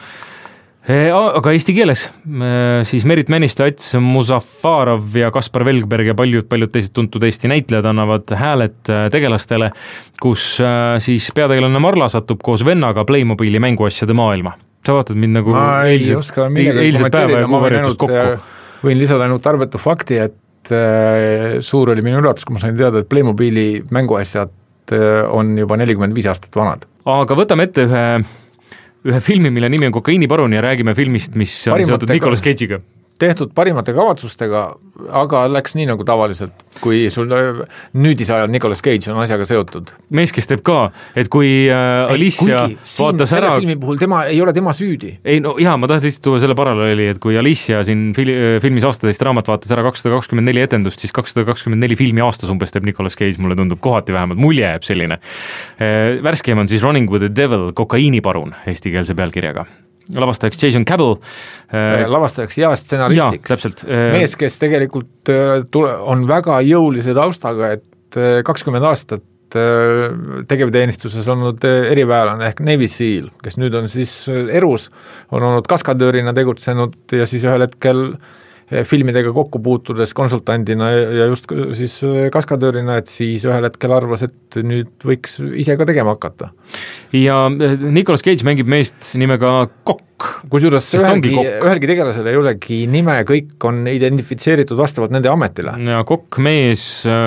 Aga eesti keeles siis Merit Männiste, Ats Muzaffarov ja Kaspar Velgberg ja paljud, paljud teised tuntud Eesti näitlejad annavad hääled tegelastele, kus siis peategelane Marla satub koos vennaga Playmobili mänguasjade maailma. Sa vaatad mind nagu ma ei eilset, oska millegi kommenteerida, ma võin, ainult, võin lisada ainult tarbetu fakti, et suur oli minu üllatus, kui ma sain teada, et Playmobili mänguasjad on juba nelikümmend viis aastat vanad. Aga võtame ette ühe ühe filmi, mille nimi on Kokaiiniparun ja räägime filmist, mis on seotud Nicolas Cage'iga. Tehtud parimate kavatsustega, aga läks nii nagu tavaliselt, kui sul nüüdisajal Nicolas Cage on asjaga seotud. Mees, kes teeb ka, et kui äh, Alicia ei, kuigi, vaatas ära... filmi puhul tema, ei ole tema süüdi. Ei, no jaa, ma tahtsin lihtsalt tuua selle paralleeli, et kui Alicia siin fil- filmis aastateist raamat vaatas ära kakssada kakskümmend neli etendust, siis kakssada kakskümmend neli filmi aastas umbes teeb Nicolas Cage, mulle tundub kohati vähemalt, mulje jääb selline. Värskem on siis Running with the Devil, Kokaiiniparun eestikeelse pealkirjaga. Lavastajaks Jason Cabell. Lavastajaks ja stsenaristiks. Jaa, mees, kes tegelikult tule, on väga jõulise taustaga, et kakskümmend aastat tegevteenistuses olnud eriväelane ehk Navy Seal, kes nüüd on siis erus, on olnud kaskadöörina tegutsenud ja siis ühel hetkel filmidega kokku puutudes konsultandina ja just siis kaskadöörina, et siis ühel hetkel arvas, et nüüd võiks ise ka tegema hakata. Ja Nicolas Cage mängib meest nimega Kokk. Kusjuures ühelgi, ühelgi tegelasel ei olegi nime, kõik on identifitseeritud vastavalt nende ametile. Ja Kokk mees,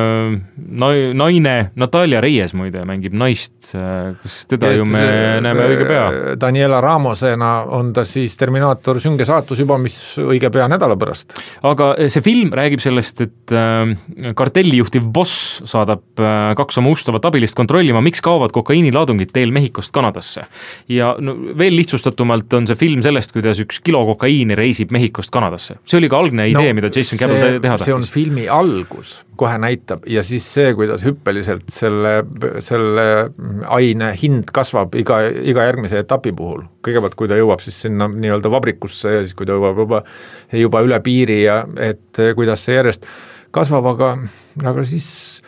naine, Natalia Reyes muide mängib naist, kas teda Keest, ju me näeme õige pea? Daniela Ramosena on ta siis Terminaator sünge saatus juba, mis õige pea nädala pärast. Aga see film räägib sellest, et kartellijuhtiv boss saadab kaks oma ustavat abilist kontrollima, miks kaovad kokaiinilaadungid teel Mehhikost Kanadasse. Ja no, veel lihtsustatumalt on see film sellest, kuidas üks kilo kokaiini reisib Mehhikost Kanadasse. See oli ka algne idee, no, mida Jason Cabell teha tahtis. See on filmi algus, kohe näitab, ja siis see, kuidas hüppeliselt selle, selle aine hind kasvab iga, iga järgmise etapi puhul. Kõigepealt, kui ta jõuab siis sinna nii-öelda vabrikusse ja siis kui ta jõuab juba, juba üle piiri ja et kuidas see järjest kasvab, aga, aga siis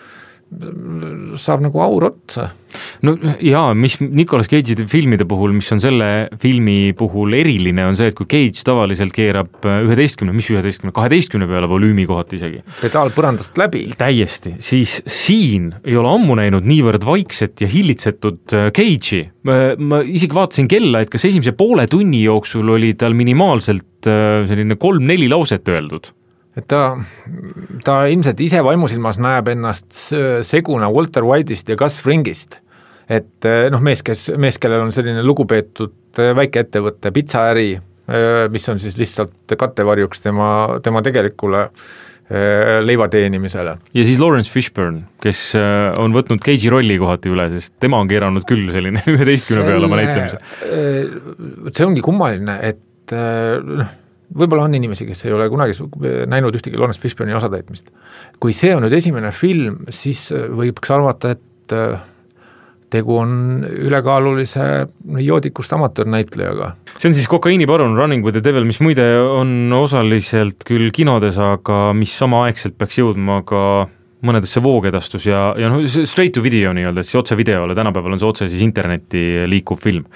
saab nagu aur otsa. No jaa, mis Nicolas Cage'i filmide puhul, mis on selle filmi puhul eriline, on see, et kui Cage tavaliselt keerab üheteistkümne, mis üheteistkümne, kaheteistkümne peale volüümi kohati isegi. Pedaal põrandast läbi. Täiesti, siis siin ei ole ammu näinud niivõrd vaikset ja hillitsetud Cage'i. Ma isegi vaatasin kella, et kas esimese poole tunni jooksul oli tal minimaalselt selline kolm-neli lauset öeldud. Et ta, ta ilmselt ise vaimusilmas näeb ennast seguna Walter White'ist ja Gus Fringist. Et noh, mees, kes, mees, kellel on selline lugupeetud väike ettevõtte pitsaäri, mis on siis lihtsalt kattevarjuks tema, tema tegelikule leiva teenimisele. Ja siis Lawrence Fishburne, kes on võtnud Cage'i rolli kohati üle, sest tema on keeranud küll selline üheteistkümne peale oma näitamise. See ongi kummaline, et noh, võib-olla on inimesi, kes ei ole kunagi näinud ühtegi Lawrence Fishburne'i osatäitmist. Kui see on nüüd esimene film, siis võiks arvata, et tegu on ülekaalulise joodikust amatöörnäitlejaga. See on siis Kokaiiniparun Running with the Devil, mis muide on osaliselt küll kinodes, aga mis samaaegselt peaks jõudma ka mõnedesse voogedastus ja, ja no, straight to video nii-öelda, siis otse videole, tänapäeval on see otse siis internetti liikuv film.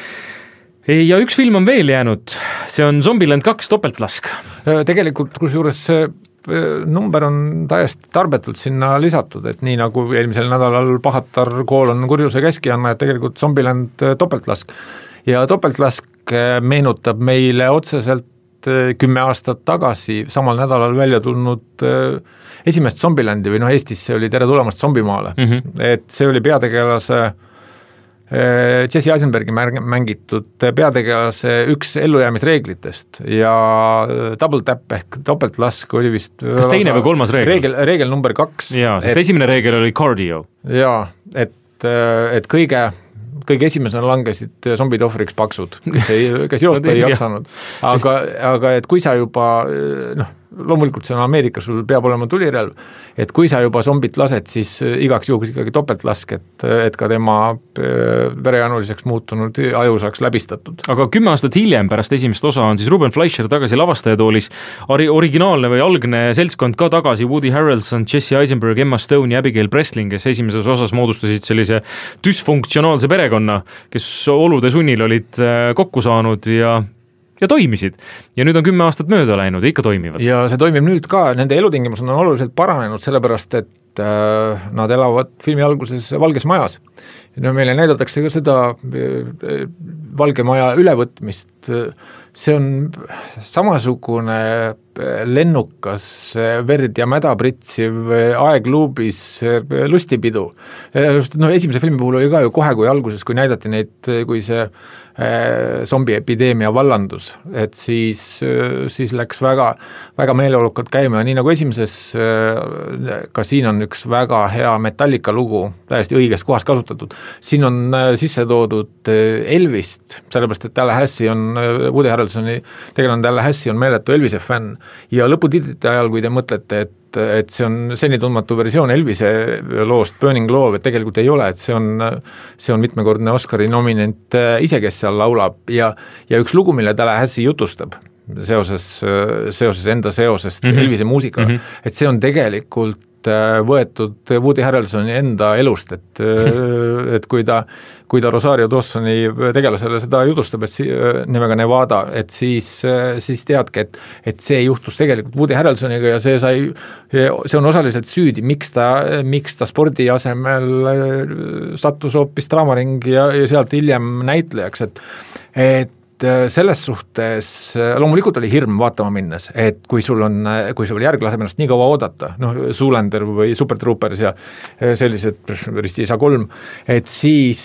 Ja üks film on veel jäänud, see on Zombieland kaks topeltlask. Tegelikult kusjuures see number on täiesti tarbetult sinna lisatud, et nii nagu eelmisel nädalal Pahatar kool on kurjuse käskijanna, et tegelikult Zombieland topeltlask. Ja topeltlask meenutab meile otseselt kümme aastat tagasi samal nädalal välja tulnud esimest Zombilandi või noh, Eestis see oli Tere tulemast zombimaale. Mm-hmm. Et see oli peategelase Jesse Eisenbergi mängitud peategelase üks ellujäämisreeglitest ja double tap ehk topeltlask oli vist kas teine või kolmas reegel? Reegel, reegel number kaks. Jaa, sest et, esimene reegel oli cardio. Jaa, et, et kõige kõige esimesena langesid zombid ohvriks paksud, kes, ei, kes joosta ei jaksanud. Aga, aga et kui sa juba, noh, loomulikult see on Ameerika, sul peab olema tulirelv, et kui sa juba zombit lased, siis igaks juhuks ikkagi topeltlask, et, et ka tema verejanuliseks muutunud aju saaks läbistatud. Aga kümme aastat hiljem pärast esimest osa on siis Ruben Fleischer tagasi lavastajatoolis, originaalne või algne seltskond ka tagasi, Woody Harrelson, Jesse Eisenberg, Emma Stone ja Abigail Breslin, kes esimeses osas moodustasid sellise düsfunktsionaalse perekonna, kes olude sunnil olid kokku saanud ja ja toimisid. Ja nüüd on kümme aastat mööda läinud ja ikka toimivad. Ja see toimib nüüd ka, nende elutingimused on oluliselt paranenud, sellepärast et äh, nad elavad filmi alguses Valges Majas. No meile näidatakse ka seda äh, Valge Maja ülevõtmist, see on samasugune lennukas verd ja mäda pritsiv aegluubis lustipidu. No esimese filmi puhul oli ka ju kohe, kui alguses, kui näidati neid, kui see zombiepideemia vallandus, et siis, siis läks väga, väga meeleolukalt käima ja nii nagu esimeses, ka siin on üks väga hea Metallica lugu, täiesti õiges kohas kasutatud. Siin on sisse toodud Elvist, sellepärast et Tallahassee on, Woody Harrelsoni tegelane Tallahassee on meeletu Elvise fänn ja lõputitrite ajal, kui te mõtlete, et et see on seni tundmatu versioon Elvise loost Burning Love, et tegelikult ei ole, et see on, see on mitmekordne Oscari nominent ise, kes seal laulab ja, ja üks lugu, mille Tallahassee jutustab seoses, seoses enda seosest mm-hmm. Elvise muusikaga, mm-hmm. et see on tegelikult võetud Woody Harrelsoni enda elust, et, et kui ta, kui ta Rosario Dawsoni tegelasele seda jutustab, et si, nimega Nevada, et siis, siis teadki, et, et see juhtus tegelikult Woody Harrelsoniga ja see sai, see on osaliselt süüdi, miks ta, miks ta spordi asemel sattus hoopis draamaringi ja, ja sealt hiljem näitlejaks, et, et selles suhtes loomulikult oli hirm vaatama minnes, et kui sul on, kui sul järg laseb ennast nii kaua oodata, noh, Zoolander või Super Troopers ja sellised Ristiisa kolm, et siis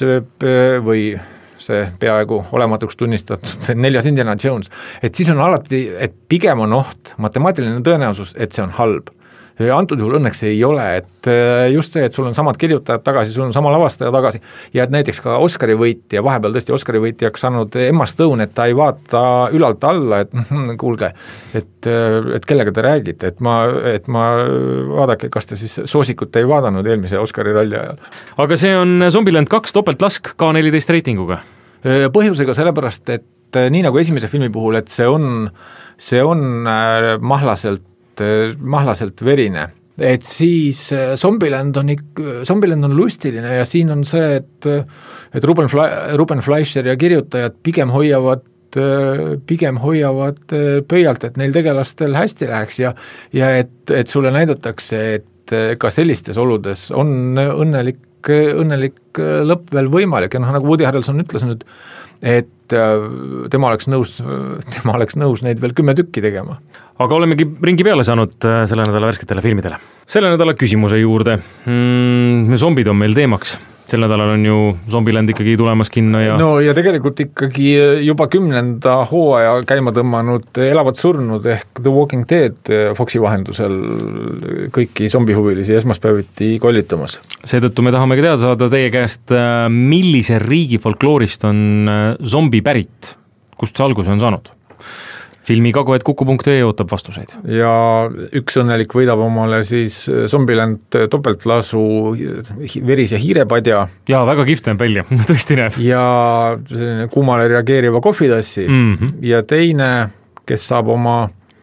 või see peaaegu olematuks tunnistatud neljas Indiana Jones, et siis on alati, et pigem on oht, matemaatiline tõenäosus, et see on halb. Antud juhul õnneks ei ole, et just see, et sul on samad kirjutajad tagasi, sul on sama lavastaja tagasi ja et näiteks ka Oscari võitja, vahepeal tõesti Oscari võitjaks saanud Emma Stone, et ta ei vaata ülalt alla, et kuulge, et, et kellega te räägite, et ma, et ma vaadake, kas te siis Soosikut ei vaadanud eelmise Oscari ralli ajal. Aga see on Zombieland kaks topeltlask K neliteist reitinguga? Põhjusega sellepärast, et nii nagu esimese filmi puhul, et see on, see on mahlaselt mahlaselt verine, et siis Zombieland on, Zombieland on lustiline ja siin on see, et, et Ruben, Fle- Ruben Fleischer ja kirjutajad pigem hoiavad pigem hoiavad pöialt, et neil tegelastel hästi läheks ja, ja et, et sulle näidatakse, et ka sellistes oludes on õnnelik, õnnelik lõpp veel võimalik ja noh, nagu Woody Harrelson ütles nüüd, et tema oleks nõus, tema oleks nõus neid veel kümme tükki tegema. Aga olemegi ringi peale saanud selle nädala värsketele filmidele. Selle nädala küsimuse juurde. Mm, zombid on meil teemaks. Sel nädalal on ju Zombieland ikkagi tulemas kinno ja... No ja tegelikult ikkagi juba kümnenda hooaja käima tõmmanud Elavad surnud ehk The Walking Dead Foxi vahendusel kõiki zombihuvilisi esmaspäeviti kollitamas. Seetõttu me tahamegi teada saada teie käest, millise riigi folkloorist on zombi pärit, kust see alguse on saanud? Filmi kagu et kuku punkt ee ootab vastuseid. Ja üks õnnelik võidab omale siis Zombieland topeltlasu verise hiirepadja. Ja väga kihvt näeb välja, tõesti näeb. Ja selline kuumale reageeriva kohvitassi mm-hmm. ja teine, kes saab oma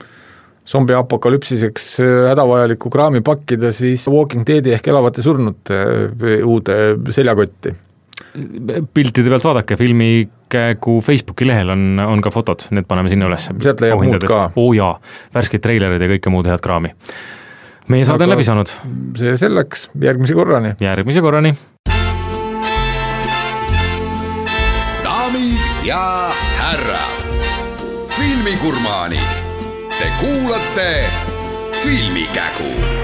zombi apokalüpsiseks hädavajaliku kraami pakkida, siis Walking Deadi ehk elavate surnute uude seljakotti. Piltide pealt vaadake, filmi käegu Facebooki lehel on, on ka fotod, need paneme sinna üles. Sealt leiab muud ka. Oo jaa, värskid treilerid ja kõike muud head kraami. Meie saade on läbi saanud. See selleks, järgmise korrani. Järgmise korrani. Daamid ja härrad, filmigurmaani. Te kuulate Filmikägu.